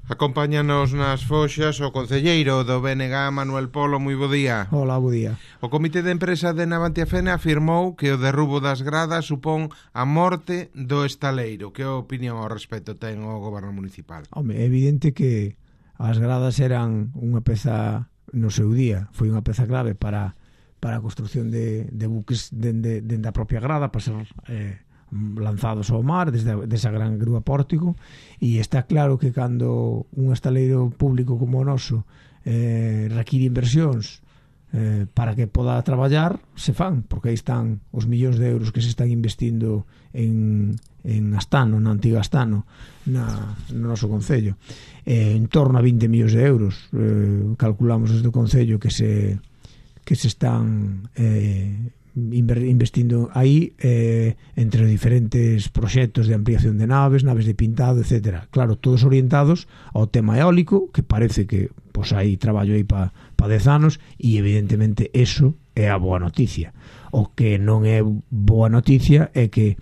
Acompáñanos nas foxas o concelleiro do BNG, Manuel Polo. Moi bo día. Hola, bo día. O Comité de Empresa de Navantiafena afirmou que o derrubo das gradas supón a morte do estaleiro. Que opinión ao respecto ten o Goberno Municipal? Home, é evidente que as gradas eran unha peza no seu día. Foi unha peza clave para a construción de buques dende a propia grada, para ser lanzados ao mar desde esa gran grúa pórtico, e está claro que cando un estaleiro público como o noso require inversións para que poda traballar, se fan, porque aí están os millóns de euros que se están investindo en Astano, na antiga Astano, no noso concello, en torno a 20 millóns de euros calculamos desde o concello que se están investindo aí entre diferentes proxectos de ampliación de naves de pintado, etc. Claro, todos orientados ao tema eólico, que parece que pois hai traballo aí para 10 anos, e evidentemente eso é a boa noticia. O que non é boa noticia é que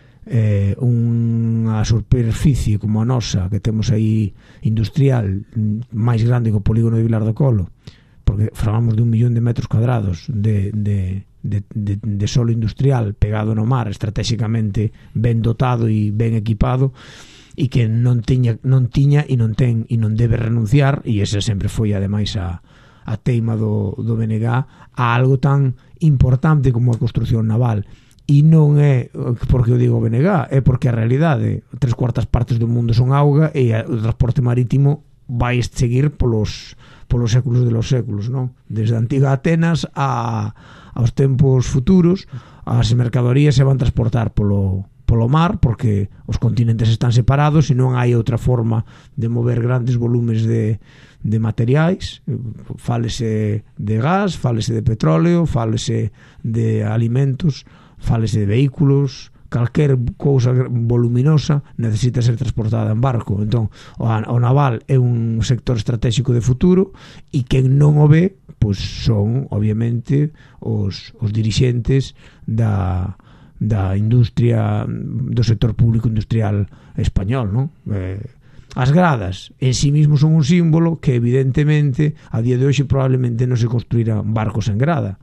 unha superficie como a nosa, que temos aí industrial, máis grande que o polígono de Vilar do Colo, porque falamos de 1 millón de metros cuadrados de solo industrial pegado no mar, estratégicamente ben dotado e ben equipado, e que non tiña e non ten e non debe renunciar, e esa sempre foi ademais a teima do BNG, a algo tan importante como a construción naval. E non é porque o digo BNG, é porque a realidade, 3/4 partes do mundo son auga, e o transporte marítimo vai seguir polos séculos de los séculos, non? Desde a antiga Atenas aos tempos futuros, as mercadorías se van transportar polo mar, porque os continentes están separados e non hai outra forma de mover grandes volumes de materiais. Fálese de gas, fálese de petróleo, fálese de alimentos, fálese de vehículos. Calquer cousa voluminosa necesita ser transportada en barco. Entón, o naval é un sector estratégico de futuro, e quen non o ve, pois son, obviamente, os dirixentes da industria, do sector público industrial español, non? As gradas en sí mismo son un símbolo que, evidentemente, a día de hoxe probablemente non se construirán barcos en grada.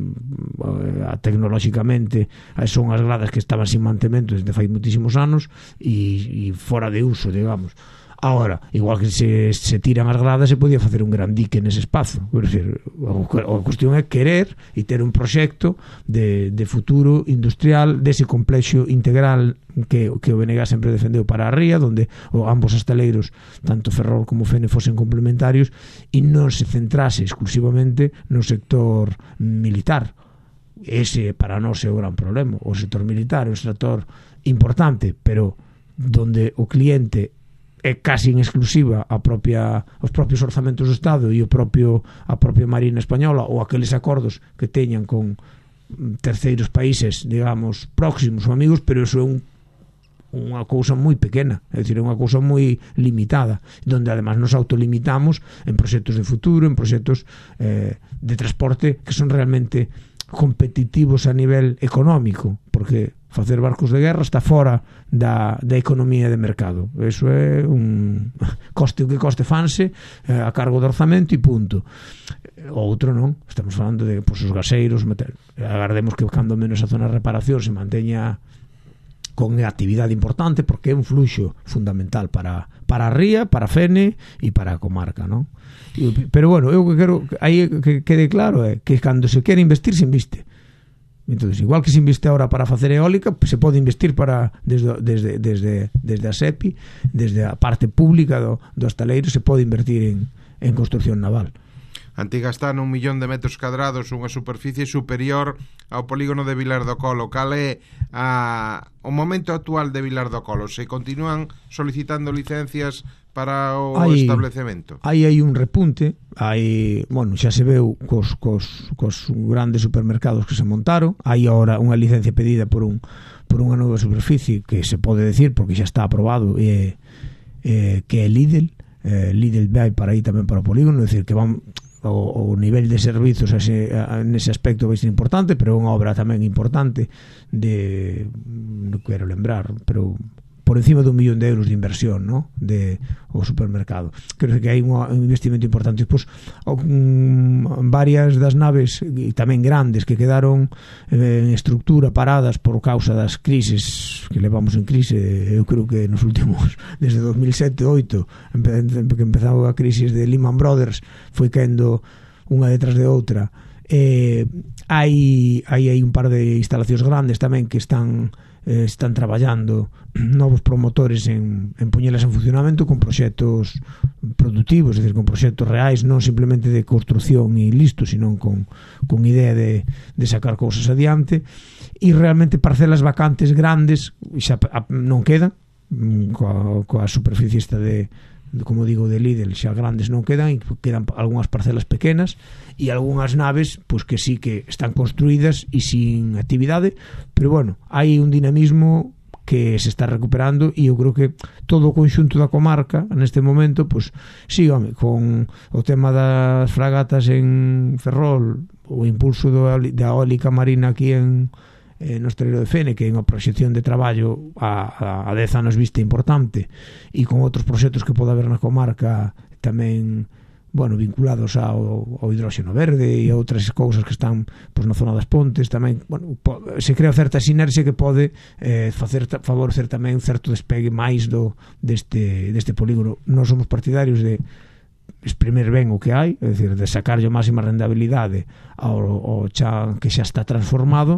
Tecnolóxicamente son as gradas que estaban sin mantemento desde fai muitísimos anos e fora de uso, digamos. Agora, igual que se tiran as gradas, se podía facer un gran dique nese espazo. Quer dizer, a cuestión é querer e ter un proxecto de futuro industrial dese complexo integral que o BNG sempre defendeu para a ría, onde ambos estaleiros, tanto Ferrol como Fene, fosen complementarios e non se centrase exclusivamente no sector militar. Ese para nós é o gran problema. O sector militar é un sector importante, pero donde o cliente é casi en exclusiva os propios orzamentos do Estado e a propia Marina Española, ou aqueles acordos que teñan con terceiros países, digamos, próximos ou amigos, pero iso é unha cousa moi pequena, é dicir, é unha cousa moi limitada, donde además nos autolimitamos en proxectos de futuro, en proxectos de transporte que son realmente competitivos a nivel económico, porque facer barcos de guerra está fora da economía de mercado. Eso é un coste o que coste, fanse a cargo do orzamento e punto. O outro non, estamos falando de os gaseiros, agardemos que cando menos a zona de reparación se manteña con actividade importante, porque é un fluxo fundamental para a ría, para Fene e para a comarca, non? Pero bueno, eu que quero aí que quede claro é que cando se quere investir, se inviste. Entonces, igual que se investe ahora para facer eólica, se pode investir desde a SEPI, desde a parte pública do estaleiro, se pode invertir en construcción naval. Antiga Astano, 1 millón de metros cadrados, unha superficie superior ao polígono de Vilar do Colo. Cal é o momento actual de Vilar do Colo? Se continúan solicitando licencias para o establecemento? Aí hai un repunte, xa se veu cos grandes supermercados que se montaron. Hai agora unha licencia pedida por unha nova superficie que se pode decir, porque xa está aprobado, que é Lidl. Lidl vai para aí tamén para o polígono, é dicir, que van o nivel de servizos nese aspecto vai ser importante, pero é unha obra tamén importante non quero lembrar, pero por encima de 1 millón de euros de inversión, ¿no? De o supermercado. Creo que hai un investimento importante. E, pois, varias das naves e tamén grandes que quedaron en estructura paradas por causa das crises que levamos en crise, eu creo que nos últimos desde 2007-2008 que empezaba a crisis de Lehman Brothers, foi caendo unha detrás de outra. Hai un par de instalacións grandes tamén que están traballando novos promotores en poñelas en funcionamento con proxectos productivos, é dicir, con proxectos reais, non simplemente de construción e listo, sino con idea de sacar cousas adiante. E realmente parcelas vacantes grandes xa non quedan, coa superficie esta de, como digo, de Lidl, xa grandes non quedan, e quedan algunhas parcelas pequenas e algunhas naves pois que sí que están construídas e sin actividade, pero bueno, hai un dinamismo que se está recuperando e eu creo que todo o conxunto da comarca neste momento, pois sí, home, con o tema das fragatas en Ferrol, o impulso da eólica marina aquí no Estrelo de Fene, que é unha proxección de traballo a 10 anos vista importante, e con outros proxectos que pode haber na comarca tamén, bueno, vinculados ao hidróxeno verde e a outras cousas que están pois, na zona das Pontes tamén, bueno, se crea certa sinerxia que pode favorecer tamén un certo despegue máis deste polígono. Non somos partidarios de exprimir ben o que hai, é dicir, de sacarlle a máxima rentabilidade ao chan que xa está transformado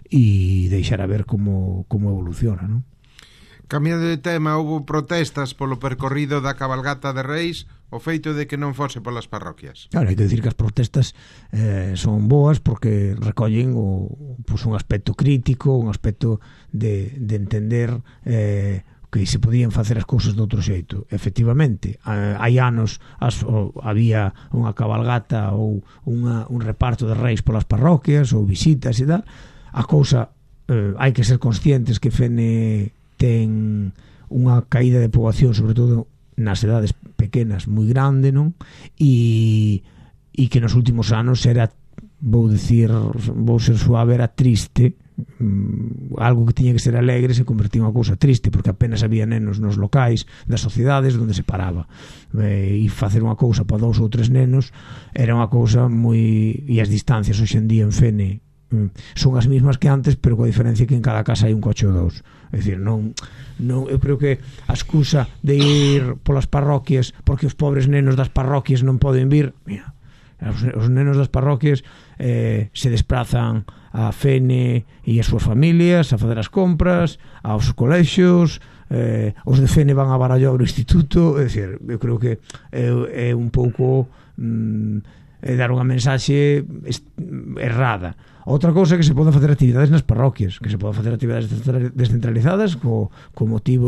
e deixar a ver como evoluciona, non? Cambiando de tema, houve protestas polo percorrido da cabalgata de Reis, o feito de que non fose polas parroquias. Claro, hai que dicir que as protestas son boas porque recollen un aspecto crítico, un aspecto de entender que se podían facer as cousas de outro xeito. Efectivamente, hai anos había unha cabalgata ou un reparto de reis polas parroquias ou visitas e tal. A cousa, hai que ser conscientes que Fene ten unha caída de poboación, sobre todo nas edades pequenas, moi grande, non? E que nos últimos anos era, vou ser suave, era triste. Algo que tiña que ser alegre se convertiu en unha cousa triste, porque apenas había nenos nos locais das sociedades onde se paraba, e facer unha cousa para 2 ou 3 nenos era unha cousa moi... E as distancias hoxe en día en Fene son as mesmas que antes, pero coa diferencia que en cada casa hai un coche ou 2. É dicir, non, eu creo que a excusa de ir polas parroquias porque os pobres nenos das parroquias non poden vir, mira, os nenos das parroquias se desplazan a Fene e as súas familias a fazer as compras, aos colexios, os de Fene van a Barallo ao instituto. É dicir, eu creo que é un pouco dar unha mensaxe errada. Outra cousa é que se poden facer actividades nas parroquias, que se poden facer actividades descentralizadas co motivo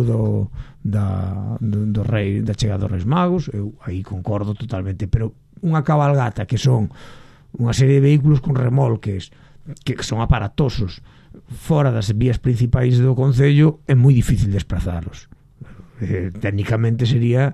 da chegada dos Reis Magos. Eu aí concordo totalmente, pero unha cabalgata que son unha serie de vehículos con remolques que son aparatosos fora das vías principais do concello, é moi difícil desplazalos. Técnicamente sería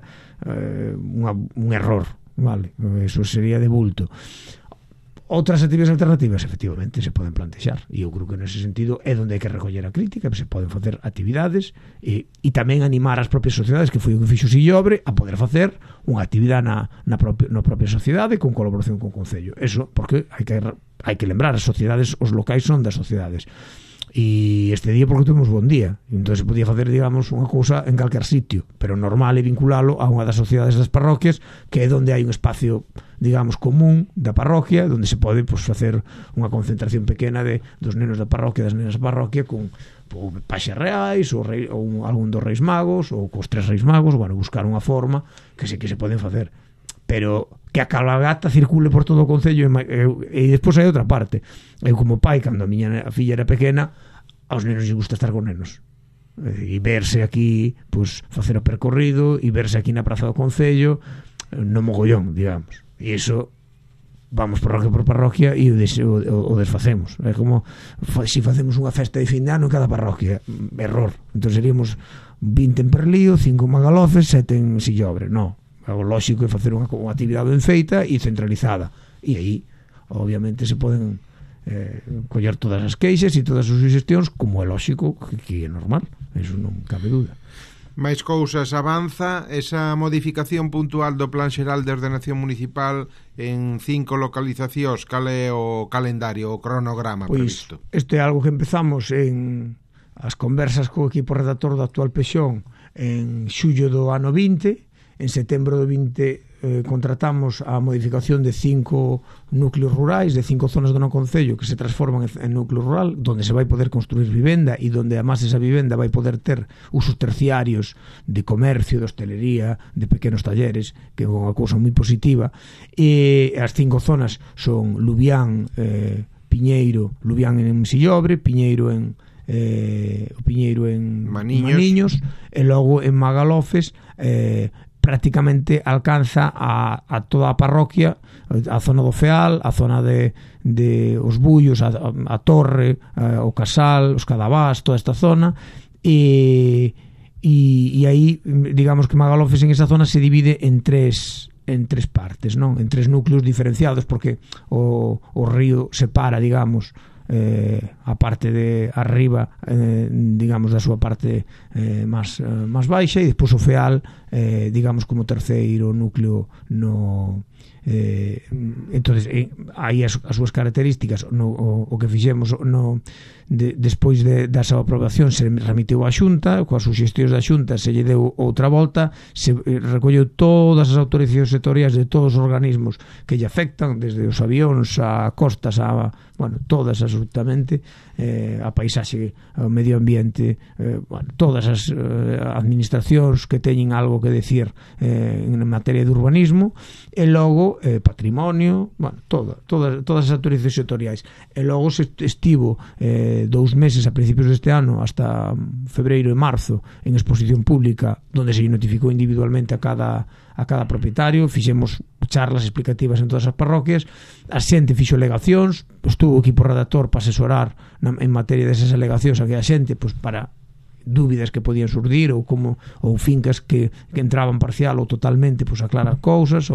un error, vale? Eso sería de bulto. Outras actividades alternativas efectivamente se poden plantexar, e eu creo que nese sentido é onde hai que recoller a crítica, se poden facer actividades e tamén animar as propias sociedades, que foi o que fixo Sillobre, a poder facer unha actividade na propia sociedade con colaboración con o Concello. Eso porque hai que lembrar, as sociedades, os locais son das sociedades, e este día porque tuvimos bon día, entón se podía facer, digamos, unha cousa en calquer sitio, pero normal é vinculalo a unha das sociedades das parroquias, que é onde hai un espacio, digamos, común da parroquia, onde se pode facer unha concentración pequena dos nenos da parroquia, das nenas da parroquia, con paxes reais ou algún dos Reis Magos ou cos 3 Reis Magos. Bueno, buscar unha forma que sí que se poden facer, pero que a cabalgata circule por todo o concello. E despois hai outra parte. Eu como pai, cando a miña filla era pequena, aos nenos lle gusta estar con nenos e verse aquí, pois facer o percorrido e verse aquí na praza do concello no mogollón, digamos. E iso vamos parroquia por parroquia e o desfacemos. É como se facemos unha festa de fin de ano en cada parroquia. Error. Entón seríamos 20 en Perlío, 5 en Magalofes, 7 en Sillobre. Non. O lógico é facer unha actividade ben feita e centralizada, e aí obviamente se poden coller todas as queixas e todas as suxestións, como é lógico que é normal. eso non cabe dúda. Máis cousas, avanza esa modificación puntual do Plan Xeral de Ordenación Municipal en 5 localizacións. Cal é o calendario, o cronograma previsto? Isto é algo que empezamos en as conversas co equipo redactor do actual Pexón en xullo do ano 20. En setembro do 20 contratamos a modificación de 5 núcleos rurais, de 5 zonas do noso concello que se transforman en núcleo rural, donde se vai poder construir vivenda e donde además esa vivenda vai poder ter usos terciarios de comercio, de hostelería, de pequenos talleres, que é unha cousa moi positiva. E as 5 zonas son Lubián, Piñeiro, Lubián en Sillobre, Piñeiro en Maniños, e logo en Magalofes prácticamente alcanza a toda a parroquia, a zona do Feal, a zona de os Bullos, a Torre, o Casal, os Cadavás, toda esta zona, e aí digamos que Magalofes en esa zona se divide en tres partes, non? En 3 núcleos diferenciados, porque o río separa, digamos, a parte de arriba, digamos, da súa parte máis baixa, e despois o Feal, digamos, como terceiro núcleo entonces aí as súas características o que fixemos despois da súa aprobación se remitiu á Xunta, coas suxestións da Xunta se lle deu outra volta, se recolleu todas as autorizacións sectoriais de todos os organismos que lle afectan, desde os avións a costas, todas absolutamente, a paisaxe, ao medio ambiente, todas as administracións que teñen algo que decir en materia de urbanismo, e logo patrimonio, todas as autorizacións sectoriais. E logo se estivo 2 meses a principios deste ano hasta febreiro e marzo en exposición pública, donde se notificou individualmente a cada propietario, fixemos charlas explicativas en todas as parroquias, a xente fixo alegacións, estuvo o equipo redactor para asesorar en materia desas alegacións a que a xente, para dúbidas que podían surdir ou fincas que entraban parcial ou totalmente, aclarar cousas,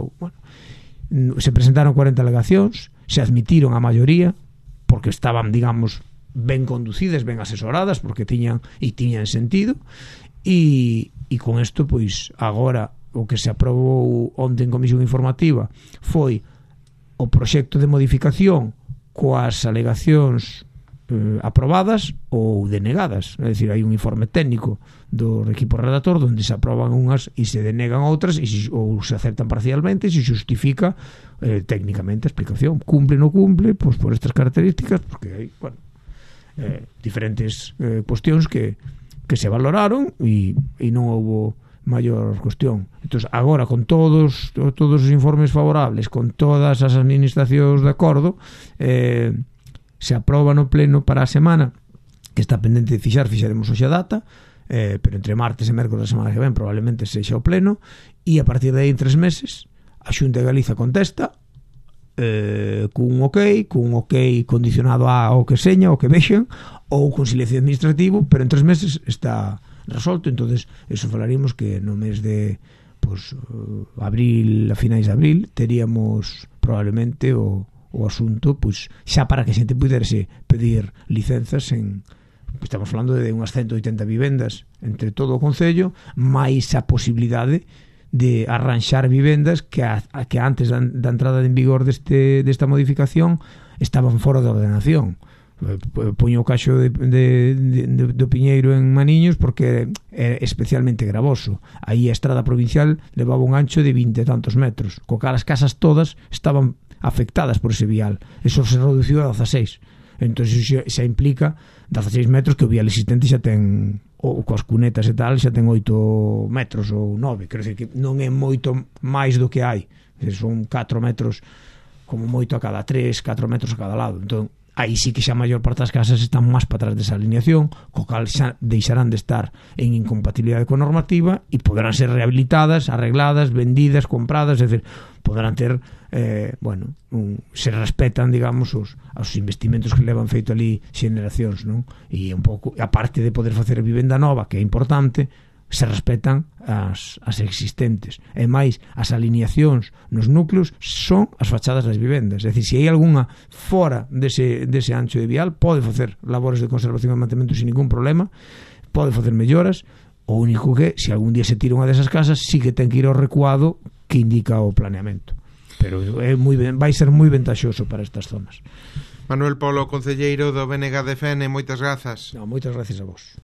se presentaron 40 alegacións, se admitiron a maioría porque estaban, digamos, ben conducidas, ben asesoradas, porque tiñan sentido, e con isto, agora o que se aprobou onte en comisión informativa foi o proxecto de modificación coas alegacións aprobadas ou denegadas, é dicir, hai un informe técnico do equipo redactor onde se aproban unhas e se denegan outras, ou se aceptan parcialmente e se justifica técnicamente a explicación, cumple ou non cumple, por estas características, porque hai diferentes cuestións que se valoraron e non houbo maior cuestión. Entón, agora, con todos os informes favorables, con todas as administracións de acordo, se aproba no pleno para a semana, que está pendente de fixaremos hoxe a data, pero entre martes e mércoles da semana que ven probablemente sexa o pleno, e a partir de aí en 3 meses a Xunta de Galiza contesta cun ok condicionado ao que seña, ao que vexen, ou con silencio administrativo, pero en 3 meses está resolto. Entonces eso falaríamos que no mes de abril, a finais de abril, teríamos probablemente o asunto xa para que a xente puderse pedir licenzas estamos falando de unhas 180 vivendas entre todo o concello, máis a posibilidade de arranxar vivendas que antes da entrada en vigor desta modificación estaban fora de ordenación. Poño o caxo do Piñeiro en Maniños porque é especialmente gravoso. Aí a estrada provincial levaba un ancho de 20 e tantos metros, co cal as casas todas estaban afectadas por ese vial. Eso se reduciu a 16. Entón xa implica 16 metros que o vial existente xa ten, ou coas cunetas e tal, xa ten 8 metros ou 9. Quero dicir que non é moito máis do que hai. Son 4 metros como moito a cada 3, 4 metros a cada lado. Entón aí sí que xa a maior parte das casas están máis para atrás desa alineación, co cal xa deixarán de estar en incompatibilidade con normativa e poderán ser rehabilitadas, arregladas, vendidas, compradas, é dicir, poderán ter se respetan, digamos, os investimentos que levan feito ali xeneracións, non? E un pouco, aparte de poder facer vivenda nova, que é importante, se respetan as existentes. E máis, as alineacións nos núcleos son as fachadas das vivendas. É dicir, se hai algunha fora dese ancho de vial, pode facer labores de conservación e mantemento sin ningún problema, pode facer melloras. O único que, se algún día se tira unha desas casas, sí que ten que ir ao recuado que indica o planeamento. Pero vai ser moi ventaxoso para estas zonas. Manuel Polo, concelleiro do BNG de Fene, moitas grazas. Moitas gracias a vos.